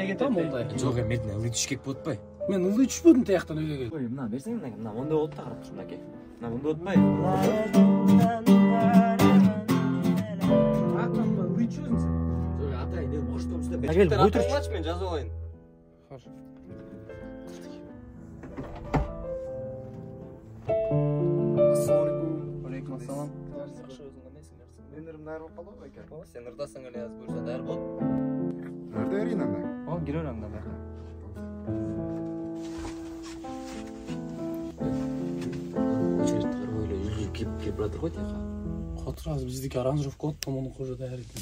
кетем ондай. Жок, мен ылдый түшкек болот атпайбы? Мен ылдый түшпөдүм тияктан үйгө келип. Ой, мына берсең мына мондай болот да, карап тур мынакей. Мына мондай болот атпайбы? Атамба ылдый түшөсүң сен. Жок, атай, мен коштом үстө. Келип, бой турчу. Мен жазып алайын. Хорошо. Ассалаумалейкум. Алейкум ассалам. Жакшы, өзүң кандайсың? Мен ырым даяр болуп калдым экен. Сен ырдасың эле, аз буюрса даяр болот. Nerede vereyim anda? О, кире бер анда бака. Очередь карабай эле үйгө кеп баратыр го тияка. Котур азыр биздики аранжировка болот, томонуку уже даяр экен.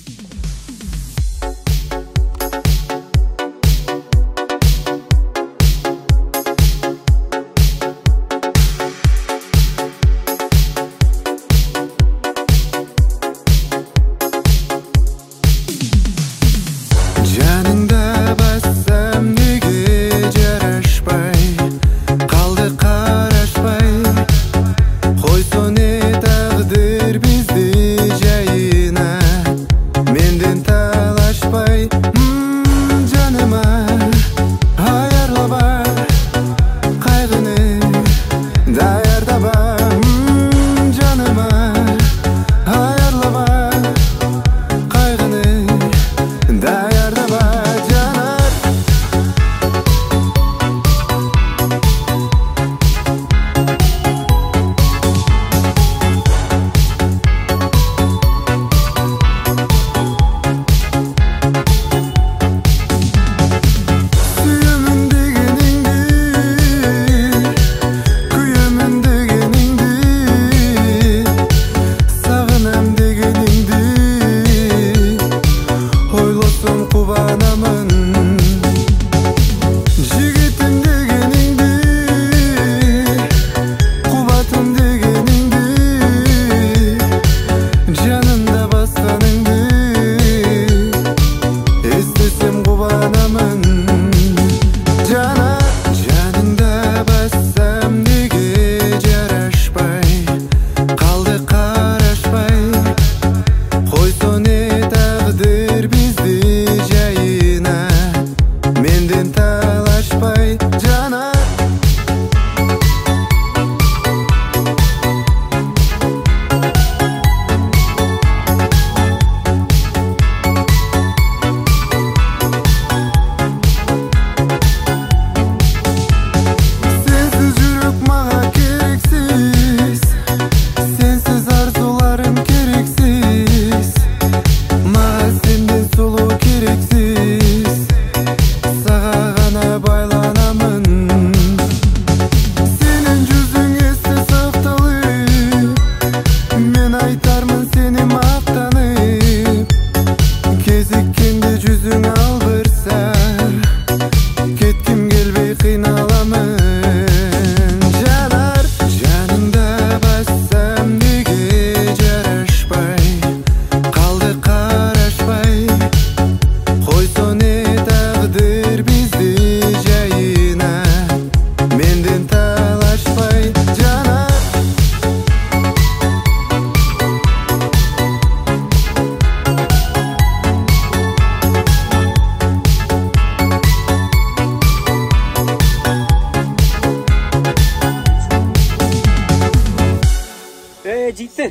Жигиттер.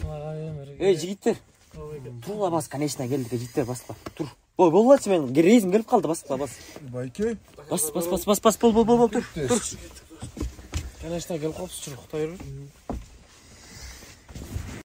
Жигиттер. Турла бас, конечно, келдик, жигиттер баспа. Тур. Ой, болбочу, мен рейсим келип калды, баспа, бас. Байке. Бас, бол, тур. Конечно, келип калыпсыз, Кутай бер.